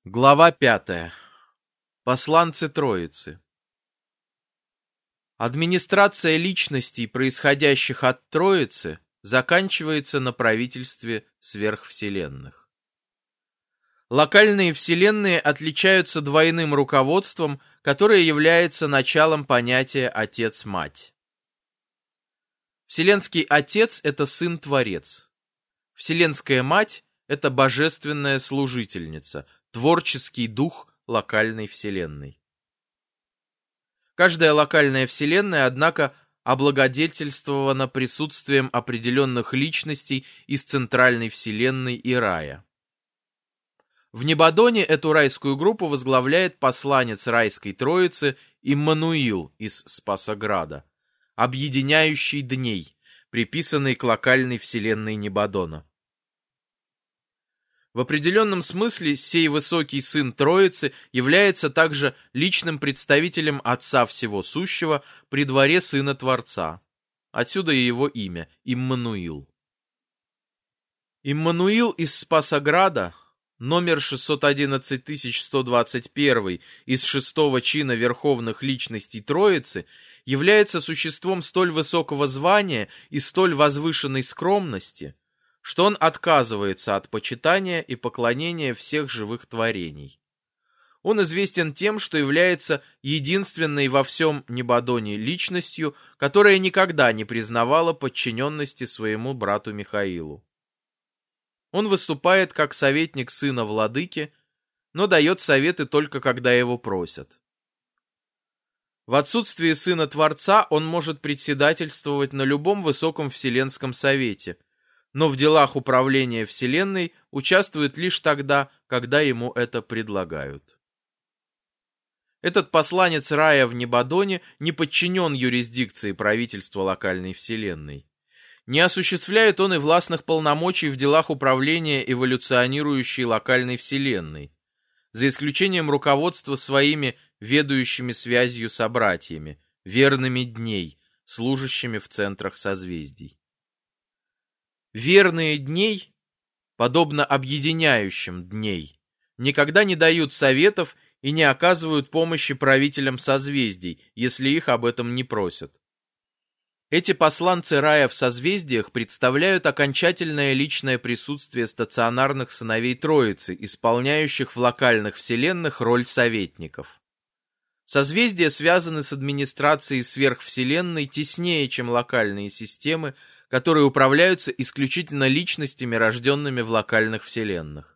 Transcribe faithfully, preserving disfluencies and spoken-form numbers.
Глава пятая. Посланцы Троицы. Администрация личностей, происходящих от Троицы, заканчивается на правительстве сверхвселенных. Локальные вселенные отличаются двойным руководством, которое является началом понятия «отец-мать». Вселенский отец – это сын-творец. Вселенская мать – это божественная служительница, творческий дух локальной вселенной. Каждая локальная вселенная, однако, облагодетельствована присутствием определенных личностей из центральной вселенной и рая. В Небодоне эту райскую группу возглавляет посланец райской троицы Иммануил из Спасограда, объединяющий дней, приписанный к локальной вселенной Небодона. В определенном смысле сей высокий сын Троицы является также личным представителем Отца Всего Сущего при дворе Сына Творца. Отсюда и его имя – Иммануил. Иммануил из Спасограда, номер шестьсот одиннадцать тысяч сто двадцать один из шестого чина верховных личностей Троицы, является существом столь высокого звания и столь возвышенной скромности, что он отказывается от почитания и поклонения всех живых творений. Он известен тем, что является единственной во всем Небодоне личностью, которая никогда не признавала подчиненности своему брату Михаилу. Он выступает как советник сына владыки, но дает советы только когда его просят. В отсутствие сына Творца он может председательствовать на любом высоком вселенском совете, но в делах управления Вселенной участвует лишь тогда, когда ему это предлагают. Этот посланец рая в Небодоне не подчинен юрисдикции правительства локальной Вселенной. Не осуществляет он и властных полномочий в делах управления эволюционирующей локальной Вселенной, за исключением руководства своими ведающими связью собратьями, верными дней, служащими в центрах созвездий. Верные дней, подобно объединяющим дней, никогда не дают советов и не оказывают помощи правителям созвездий, если их об этом не просят. Эти посланцы рая в созвездиях представляют окончательное личное присутствие стационарных сыновей Троицы, исполняющих в локальных вселенных роль советников. Созвездия связаны с администрацией сверхвселенной теснее, чем локальные системы, которые управляются исключительно личностями, рожденными в локальных вселенных.